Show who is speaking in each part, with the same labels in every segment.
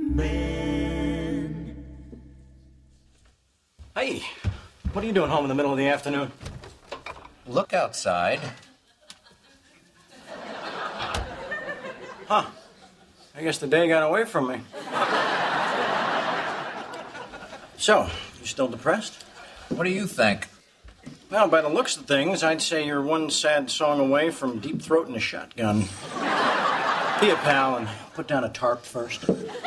Speaker 1: Men.
Speaker 2: Hey, what are you doing home in the middle of the afternoon?
Speaker 3: Look outside.
Speaker 2: Huh. I guess the day got away from me. So, you still depressed?
Speaker 3: What do you think?
Speaker 2: Well, by the looks of things, I'd say you're one sad song away from deep throating a shotgun. Be a pal and put down a tarp first.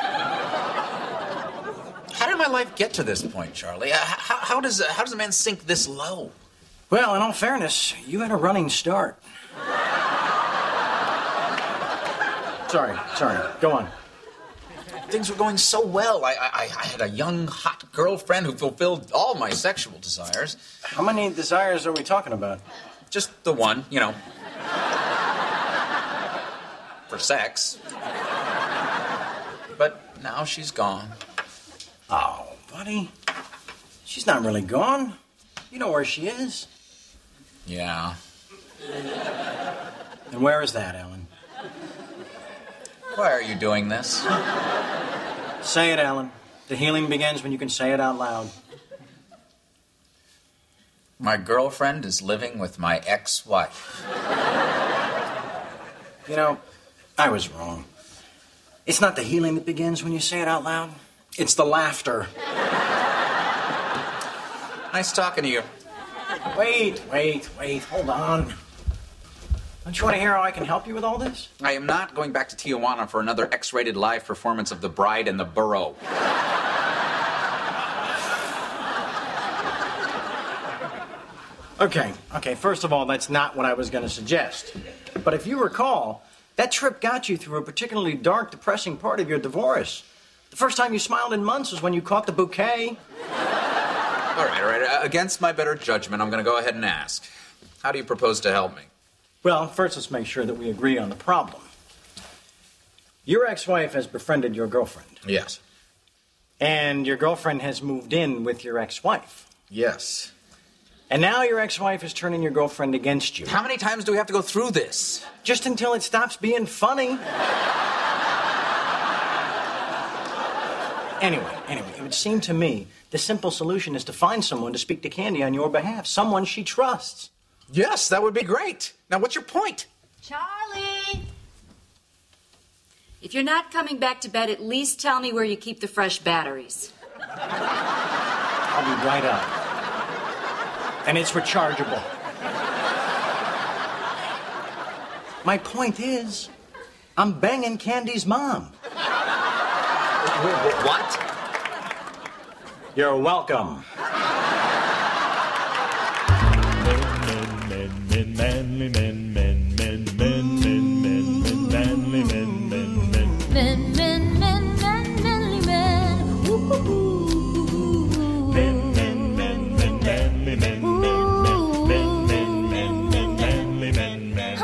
Speaker 3: How did my life get to this point, Charlie? How does a man sink this low?
Speaker 2: Well, in all fairness, you had a running start. Sorry. Go on.
Speaker 3: Things were going so well. I had a young, hot girlfriend who fulfilled all my sexual desires.
Speaker 2: How many desires are we talking about?
Speaker 3: Just the one, you know. For sex. But now she's gone.
Speaker 2: Oh, buddy. She's not really gone. You know where she is.
Speaker 3: Yeah.
Speaker 2: And where is that, Alan?
Speaker 3: Why are you doing this?
Speaker 2: Say it, Alan. The healing begins when you can say it out loud.
Speaker 3: My girlfriend is living with my ex-wife.
Speaker 2: You know, I was wrong. It's not the healing that begins when you say it out loud. It's the laughter.
Speaker 3: Nice talking to you.
Speaker 2: Wait. Hold on. Don't you want to hear how I can help you with all this?
Speaker 3: I am not going back to Tijuana for another X-rated live performance of The Bride and the Burro.
Speaker 2: Okay. First of all, that's not what I was going to suggest. But if you recall, that trip got you through a particularly dark, depressing part of your divorce. The first time you smiled in months was when you caught the bouquet.
Speaker 3: All right. Against my better judgment, I'm going to go ahead and ask. How do you propose to help me?
Speaker 2: Well, first let's make sure that we agree on the problem. Your ex-wife has befriended your girlfriend.
Speaker 3: Yes.
Speaker 2: And your girlfriend has moved in with your ex-wife.
Speaker 3: Yes.
Speaker 2: And now your ex-wife is turning your girlfriend against you.
Speaker 3: How many times do we have to go through this?
Speaker 2: Just until it stops being funny. Anyway, it would seem to me the simple solution is to find someone to speak to Candy on your behalf. Someone she trusts.
Speaker 3: Yes, that would be great. Now, what's your point?
Speaker 4: Charlie! If you're not coming back to bed, at least tell me where you keep the fresh batteries.
Speaker 2: I'll be right up. And it's rechargeable. My point is, I'm banging Candy's mom.
Speaker 3: What?
Speaker 2: You're welcome.
Speaker 1: Manly men, men, men, men, men, men, men, manly men, men, men,
Speaker 5: men, men, men, men, manly men.
Speaker 1: men, men, men, men, manly men, men, men, men, men, men, manly men, men, men.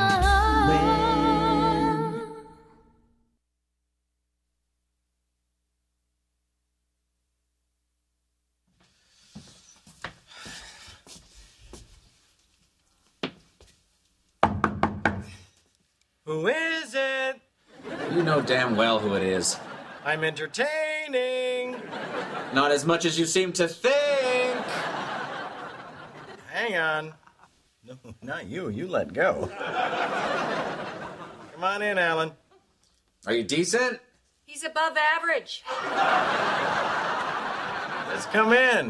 Speaker 2: Who is it?
Speaker 3: You know damn well who it is.
Speaker 2: I'm entertaining.
Speaker 3: Not as much as you seem to think.
Speaker 2: Hang on. No, not you. You let go. Come on in, Alan.
Speaker 3: Are you decent?
Speaker 4: He's above average.
Speaker 2: Let's come in.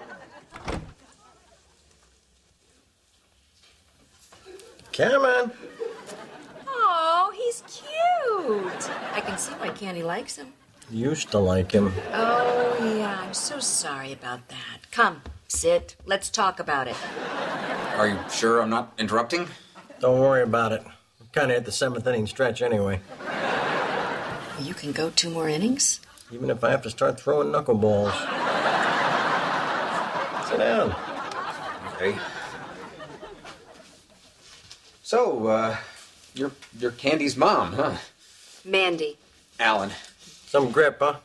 Speaker 2: Come on.
Speaker 4: Oh, he's cute. I can see why Candy likes him.
Speaker 2: Used to like him.
Speaker 4: Oh, yeah, I'm so sorry about that. Come, sit. Let's talk about it.
Speaker 3: Are you sure I'm not interrupting?
Speaker 2: Don't worry about it. I'm kind of at the 7th inning stretch anyway.
Speaker 4: You can go 2 more innings?
Speaker 2: Even if I have to start throwing knuckleballs. Sit down.
Speaker 3: Okay. So, you're Candy's mom, huh?
Speaker 4: Mandy.
Speaker 3: Alan.
Speaker 2: Some grip, huh?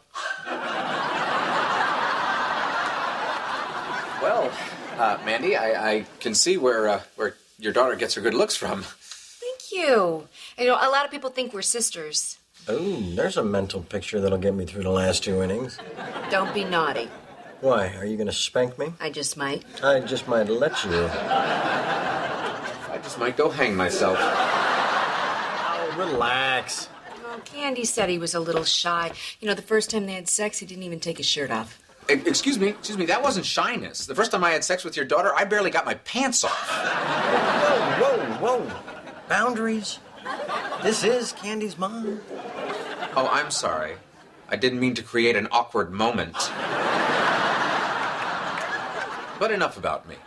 Speaker 3: Well, Mandy, I can see where your daughter gets her good looks from.
Speaker 4: Thank you. You know, a lot of people think we're sisters.
Speaker 2: Oh, there's a mental picture that'll get me through the last 2 innings.
Speaker 4: Don't be naughty.
Speaker 2: Why? Are you going to spank me?
Speaker 4: I just might.
Speaker 2: I just might let you.
Speaker 3: I just might go hang myself.
Speaker 2: Oh, relax.
Speaker 4: Well, Candy said he was a little shy. You know, the first time they had sex, he didn't even take his shirt off.
Speaker 3: Excuse me, that wasn't shyness. The first time I had sex with your daughter, I barely got my pants off.
Speaker 2: Whoa. Boundaries? This is Candy's mom.
Speaker 3: Oh, I'm sorry. I didn't mean to create an awkward moment. But enough about me.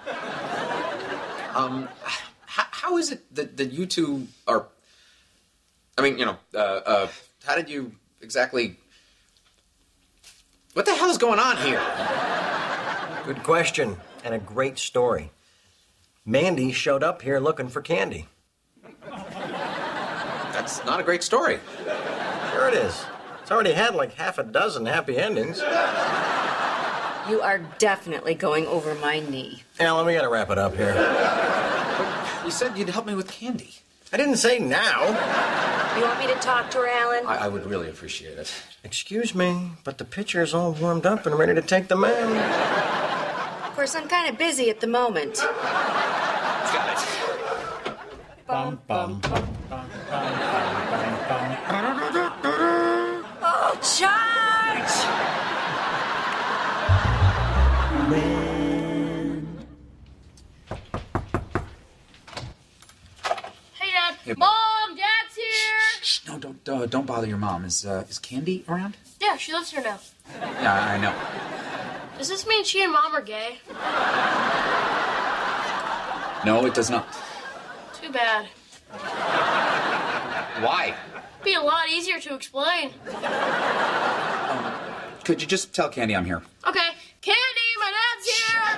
Speaker 3: How is it that you two are... I mean, how did you exactly... What the hell is going on here?
Speaker 2: Good question, and a great story. Mandy showed up here looking for Candy.
Speaker 3: That's not a great story.
Speaker 2: Sure it is. It's already had like half a dozen happy endings.
Speaker 4: You are definitely going over my knee.
Speaker 2: Alan, we gotta wrap it up here.
Speaker 3: You said you'd help me with Candy.
Speaker 2: I didn't say now.
Speaker 4: You want me to talk to her, Alan?
Speaker 3: I would really appreciate it.
Speaker 2: Excuse me, but the pitcher is all warmed up and ready to take the mound.
Speaker 4: Of course, I'm kind of busy at the moment.
Speaker 3: Got it.
Speaker 1: Bum, bum, bum, bum, bum, bum, bum.
Speaker 4: Oh, Charge!
Speaker 6: Hey, Dad.
Speaker 3: Hey,
Speaker 6: Mom, Dad's here.
Speaker 3: Shh, no, don't bother your mom. Is Candy around?
Speaker 6: Yeah, she lives here now.
Speaker 3: Yeah, I know.
Speaker 6: Does this mean she and Mom are gay?
Speaker 3: No, it does not.
Speaker 6: Too bad.
Speaker 3: Why?
Speaker 6: Be a lot easier to explain.
Speaker 3: Could you just tell Candy I'm here?
Speaker 6: Okay, Candy, my dad's here.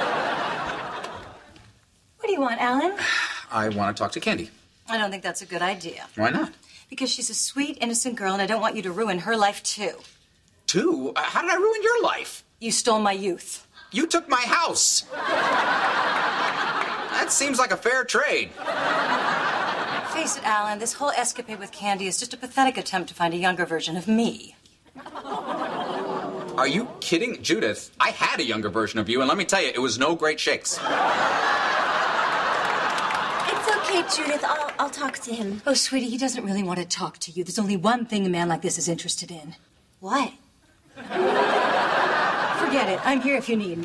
Speaker 7: What do you want, Alan?
Speaker 3: I want to talk to Candy.
Speaker 7: I don't think that's a good idea.
Speaker 3: Why not?
Speaker 7: Because she's a sweet, innocent girl, and I don't want you to ruin her life, too.
Speaker 3: Two? How did I ruin your life?
Speaker 7: You stole my youth.
Speaker 3: You took my house. That seems like a fair trade.
Speaker 7: Face it, Alan, this whole escapade with Candy is just a pathetic attempt to find a younger version of me.
Speaker 3: Are you kidding? Judith, I had a younger version of you, and let me tell you, it was no great shakes.
Speaker 5: It's okay, Judith. I'll talk to him.
Speaker 7: Oh, sweetie, he doesn't really want to talk to you. There's only one thing a man like this is interested in.
Speaker 5: What?
Speaker 7: Forget it. I'm here if you need me.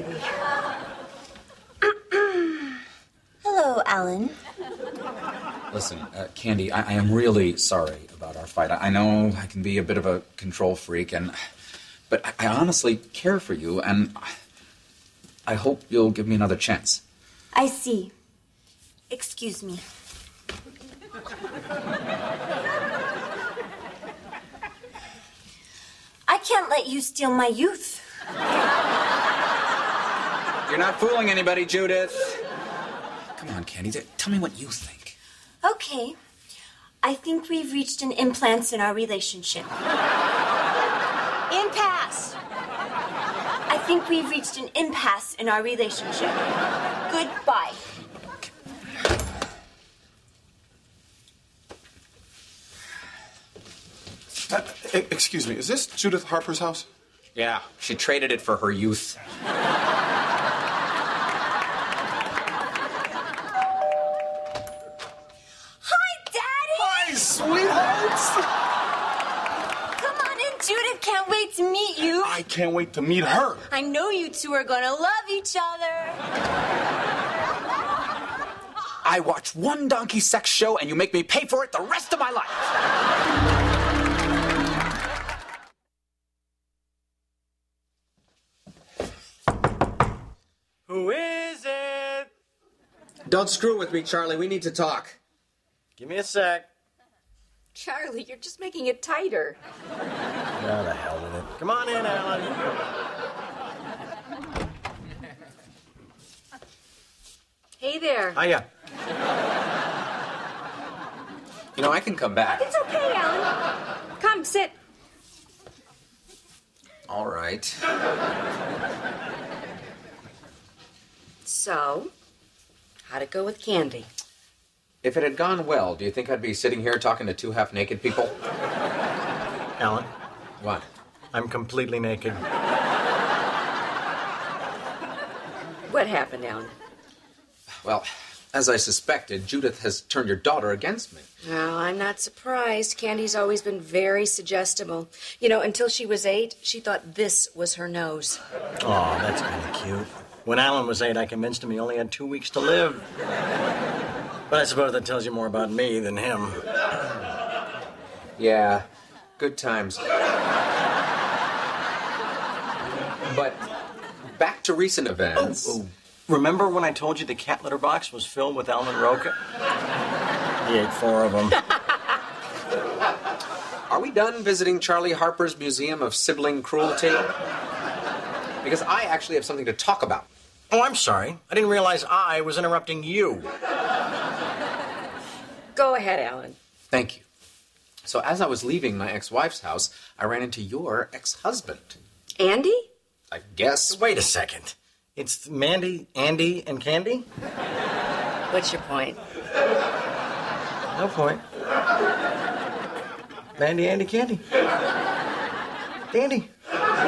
Speaker 5: Hello, Alan.
Speaker 3: Listen, Candy, I am really sorry about our fight. I know I can be a bit of a control freak, but I honestly care for you, and I hope you'll give me another chance.
Speaker 5: I see. Excuse me. I can't let you steal my youth.
Speaker 3: You're not fooling anybody, Judith. Come on, Candy, tell me what you think.
Speaker 5: Okay. I think we've reached an impasse in our relationship. Impasse! I think we've reached an impasse in our relationship. Goodbye.
Speaker 8: Excuse me, is this Judith Harper's house?
Speaker 3: Yeah, she traded it for her youth.
Speaker 8: Sweethearts!
Speaker 5: Come on in, Judith. Can't wait to meet you.
Speaker 8: I can't wait to meet her.
Speaker 5: I know you two are gonna love each other.
Speaker 3: I watch one donkey sex show and you make me pay for it the rest of my life.
Speaker 2: Who is it?
Speaker 9: Don't screw with me, Charlie. We need to talk.
Speaker 2: Give me a sec.
Speaker 4: Charlie, you're just making it tighter.
Speaker 2: Oh, the hell with it. Come on in, Alan.
Speaker 4: Hey there.
Speaker 2: Hiya.
Speaker 3: You know, I can come back.
Speaker 4: It's okay, Alan. Come, sit.
Speaker 3: All right.
Speaker 4: So, how'd it go with Candy?
Speaker 3: If it had gone well, do you think I'd be sitting here talking to two half-naked people?
Speaker 2: Alan,
Speaker 9: What?
Speaker 2: I'm completely naked.
Speaker 4: What happened, Alan?
Speaker 9: Well, as I suspected, Judith has turned your daughter against me.
Speaker 4: Well, I'm not surprised. Candy's always been very suggestible. You know, until she was 8, she thought this was her nose.
Speaker 2: Oh, that's kind of cute. When Alan was 8, I convinced him he only had 2 weeks to live. But I suppose that tells you more about me than him.
Speaker 9: Yeah, good times. But back to recent events.
Speaker 2: Oh. Remember when I told you the cat litter box was filled with almond roca? He ate 4 of them.
Speaker 9: Are we done visiting Charlie Harper's Museum of Sibling Cruelty? Because I actually have something to talk about.
Speaker 2: Oh, I'm sorry. I didn't realize I was interrupting you.
Speaker 4: Go ahead, Alan.
Speaker 9: Thank you. So as I was leaving my ex-wife's house, I ran into your ex-husband.
Speaker 4: Andy?
Speaker 9: I guess.
Speaker 2: Wait a second. It's Mandy, Andy, and Candy?
Speaker 4: What's your point?
Speaker 2: No point. Mandy, Andy, Candy. Dandy.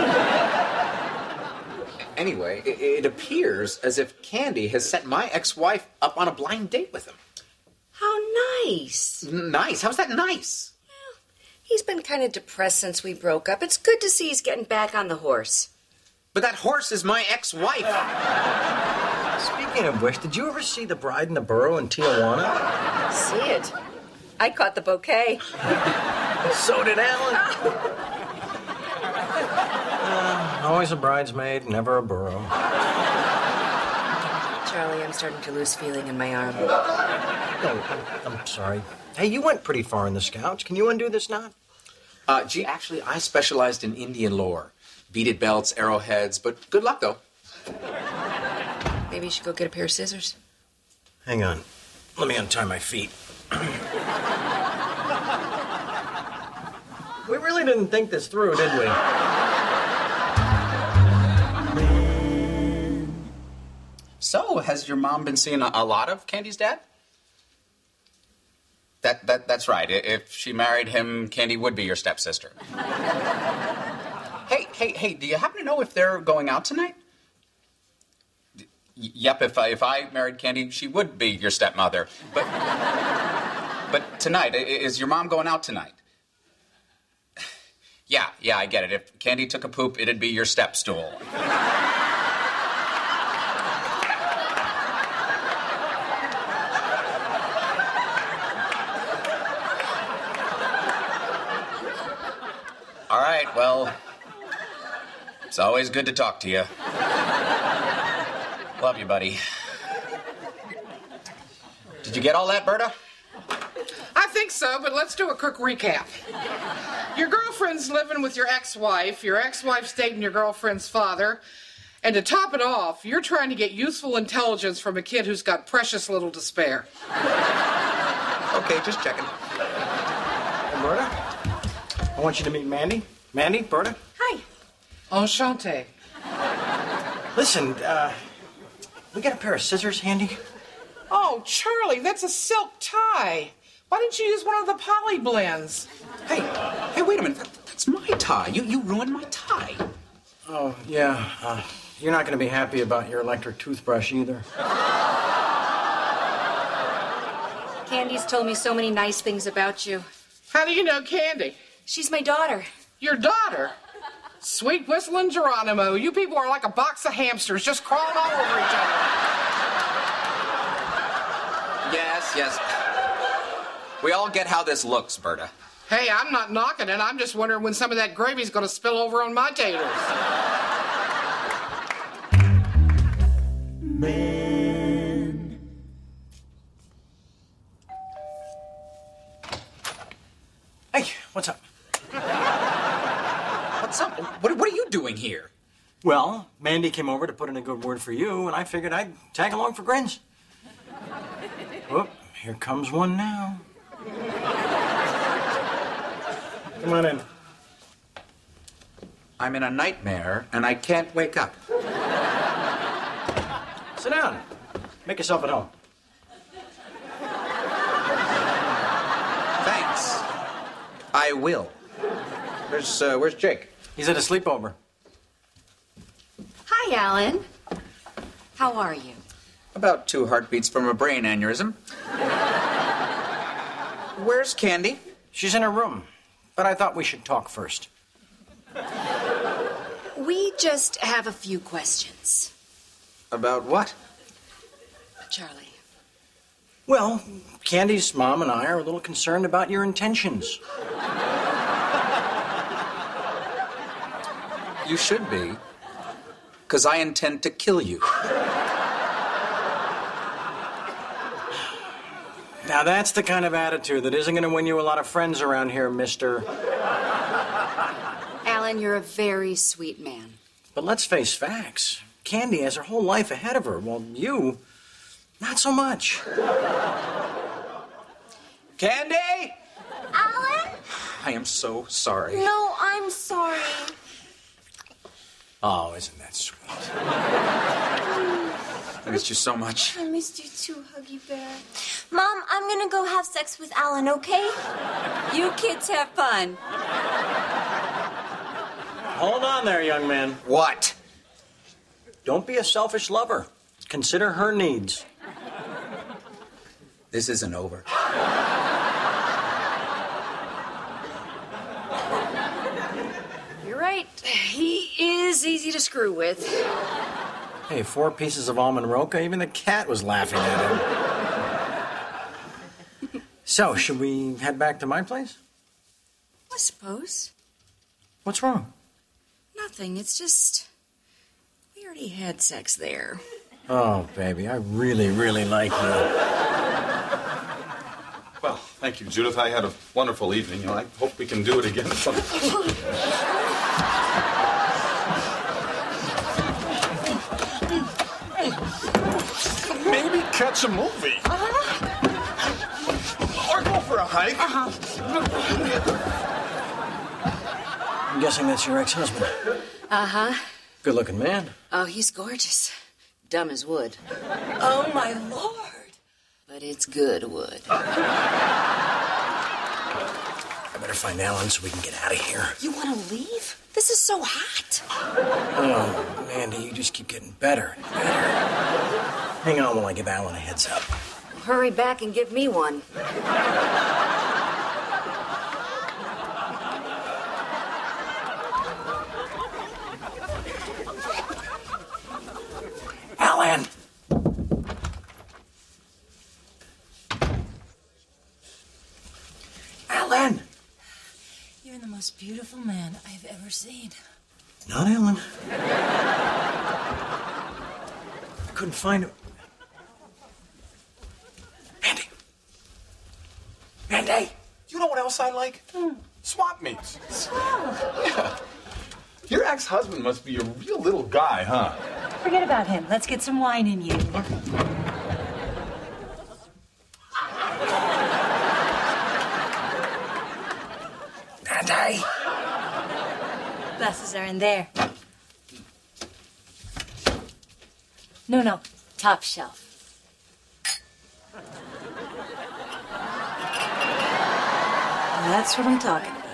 Speaker 9: Anyway, it appears as if Candy has set my ex-wife up on a blind date with him.
Speaker 4: How nice.
Speaker 9: Nice? How's that nice?
Speaker 4: He's been kind of depressed since we broke up. It's good to see he's getting back on the horse.
Speaker 9: But that horse is my ex-wife.
Speaker 2: Speaking of which, did you ever see The Bride and the Burro in Tijuana?
Speaker 4: See it. I caught the bouquet.
Speaker 2: So did Alan. Always a bridesmaid, never a burro.
Speaker 4: Charlie, I'm starting to lose feeling in my arm.
Speaker 2: Oh, I'm sorry. Hey, you went pretty far in the Scouts. Can you undo this knot?
Speaker 9: Gee, actually, I specialized in Indian lore. Beaded belts, arrowheads, but good luck, though.
Speaker 4: Maybe you should go get a pair of scissors.
Speaker 2: Hang on. Let me untie my feet. We really didn't think this through, did we?
Speaker 3: So, has your mom been seeing a lot of Candy's dad? That's right. If she married him, Candy would be your stepsister. Hey, do you happen to know if they're going out tonight? Yep, if I married Candy, she would be your stepmother. But tonight, is your mom going out tonight? Yeah, I get it. If Candy took a poop, it'd be your step stool. All right, well, it's always good to talk to you. Love you, buddy. Did you get all that, Berta?
Speaker 10: I think so, but let's do a quick recap. Your girlfriend's living with your ex-wife's dating your girlfriend's father, and to top it off, you're trying to get useful intelligence from a kid who's got precious little to spare.
Speaker 9: Okay, just checking.
Speaker 2: Hey, Berta, I want you to meet Mandy. Mandy, Berta.
Speaker 4: Hi.
Speaker 10: Enchanté.
Speaker 2: Listen, we got a pair of scissors handy?
Speaker 10: Oh, Charlie, that's a silk tie. Why didn't you use one of the poly blends?
Speaker 3: Hey, wait a minute. That's my tie. You ruined my tie.
Speaker 2: Oh, yeah. You're not going to be happy about your electric toothbrush either.
Speaker 4: Candy's told me so many nice things about you.
Speaker 10: How do you know Candy?
Speaker 4: She's my daughter.
Speaker 10: Your daughter? Sweet whistling Geronimo. You people are like a box of hamsters just crawling all over each other.
Speaker 3: Yes. We all get how this looks, Berta.
Speaker 10: Hey, I'm not knocking it. I'm just wondering when some of that gravy's going to spill over on my taters.
Speaker 2: Hey, what's up?
Speaker 3: What's up? What are you doing here?
Speaker 2: Well, Mandy came over to put in a good word for you, and I figured I'd tag along for grins. Whoop, here comes one now. Come on in.
Speaker 3: I'm in a nightmare, and I can't wake up.
Speaker 2: Sit down. Make yourself at home.
Speaker 3: Thanks. I will.
Speaker 9: Where's Jake?
Speaker 2: He's at a sleepover.
Speaker 4: Hi, Alan. How are you?
Speaker 3: About 2 heartbeats from a brain aneurysm. Where's Candy?
Speaker 2: She's in her room, but I thought we should talk first.
Speaker 4: We just have a few questions.
Speaker 3: About what?
Speaker 4: Charlie.
Speaker 2: Well, Candy's mom and I are a little concerned about your intentions.
Speaker 3: You should be. Because I intend to kill you.
Speaker 2: Now, that's the kind of attitude that isn't going to win you a lot of friends around here, mister.
Speaker 4: Alan, you're a very sweet man.
Speaker 2: But let's face facts. Candy has her whole life ahead of her, while you, not so much.
Speaker 3: Candy!
Speaker 5: Alan?
Speaker 3: I am so sorry.
Speaker 5: No, I'm sorry.
Speaker 2: Oh, isn't that sweet?
Speaker 3: I missed you so much.
Speaker 5: I missed you too, Huggy Bear. Mom, I'm gonna go have sex with Alan, okay?
Speaker 7: You kids have fun.
Speaker 2: Hold on there, young man.
Speaker 3: What?
Speaker 2: Don't be a selfish lover. Consider her needs.
Speaker 3: This isn't over.
Speaker 4: You're right. He is easy to screw with.
Speaker 2: Hey, 4 pieces of almond roca, even the cat was laughing at him. So, should we head back to my place?
Speaker 4: I suppose.
Speaker 2: What's wrong?
Speaker 4: Nothing. It's just... we already had sex there.
Speaker 2: Oh, baby, I really, really like you.
Speaker 8: Well, thank you, Judith. I had a wonderful evening. I hope we can do it again sometime. Maybe catch a movie. Or go for a hike.
Speaker 2: I'm guessing that's your ex-husband.
Speaker 4: Uh-huh.
Speaker 2: Good-looking man.
Speaker 4: Oh, he's gorgeous. Dumb as wood.
Speaker 7: Oh, my Lord.
Speaker 4: But it's good wood.
Speaker 2: I better find Alan so we can get out of here.
Speaker 4: You want to leave? This is so hot.
Speaker 2: Oh, Mandy, you just keep getting better and better. Hang on while I give Alan a heads up.
Speaker 4: Hurry back and give me one.
Speaker 2: Alan! Alan!
Speaker 7: You're the most beautiful man I've ever seen.
Speaker 2: Not Alan. Couldn't find him. Mandy!
Speaker 8: You know what else I like? Swap meets. Yeah. Your ex-husband must be a real little guy, huh?
Speaker 7: Forget about him. Let's get some wine in you.
Speaker 2: Mandy!
Speaker 7: Glasses are in there. No, top shelf. That's what I'm talking about.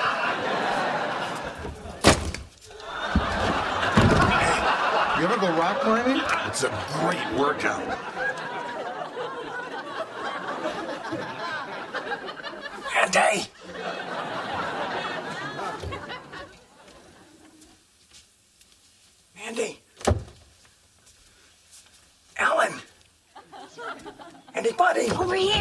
Speaker 8: You ever go rock climbing? It's a great workout.
Speaker 2: Mandy! Mandy! Alan! Anybody?
Speaker 5: Over here.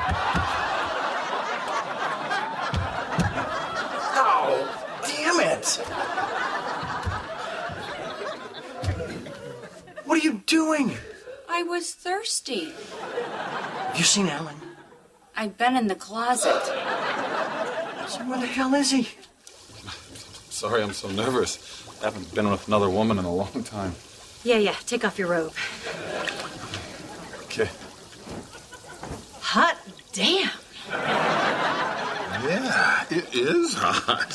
Speaker 2: Oh, damn it! What are you doing?
Speaker 4: I was thirsty.
Speaker 2: Have you seen Alan?
Speaker 4: I'd been in the closet.
Speaker 2: So where the hell is he?
Speaker 8: Sorry, I'm so nervous. I haven't been with another woman in a long time.
Speaker 7: Yeah, take off your robe.
Speaker 8: Okay.
Speaker 7: Hot damn.
Speaker 8: Yeah, it is hot.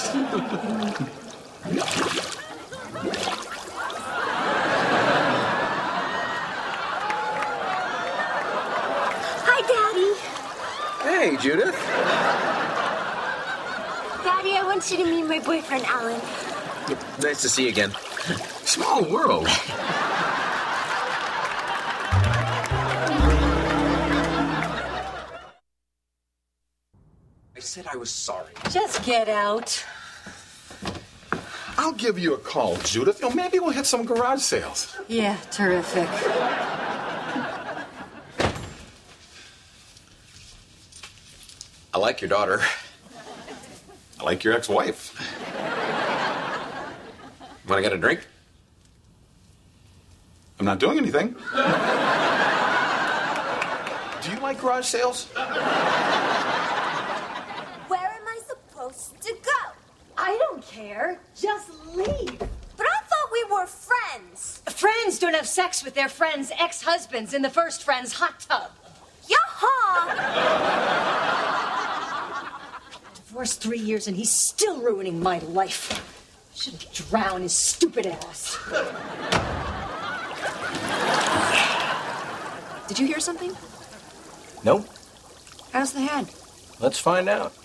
Speaker 5: Hi, Daddy.
Speaker 3: Hey, Judith.
Speaker 5: Daddy, I want you to meet my boyfriend, Alan.
Speaker 9: Nice to see you again.
Speaker 8: Small world.
Speaker 3: I said I was sorry.
Speaker 7: Just get out.
Speaker 8: I'll give you a call, Judith. You know, maybe we'll hit some garage sales.
Speaker 7: Yeah, terrific.
Speaker 9: I like your daughter.
Speaker 8: I like your ex-wife.
Speaker 9: Want to get a drink?
Speaker 8: I'm not doing anything. Do you like garage sales?
Speaker 5: Where am I supposed to go?
Speaker 7: I don't care. Just leave.
Speaker 5: But I thought we were friends.
Speaker 7: Friends don't have sex with their friends' ex-husbands in the first friend's hot tub.
Speaker 5: Yaha!
Speaker 7: Divorced 3 years and he's still ruining my life. Should drown his stupid ass.
Speaker 4: Did you hear something?
Speaker 2: Nope.
Speaker 4: How's the head?
Speaker 2: Let's find out.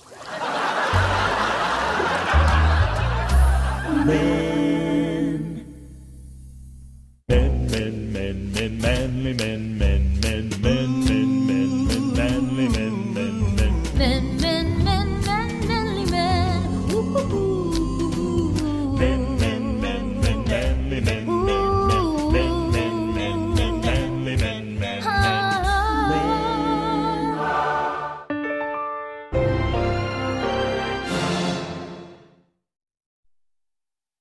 Speaker 1: Men, manly men.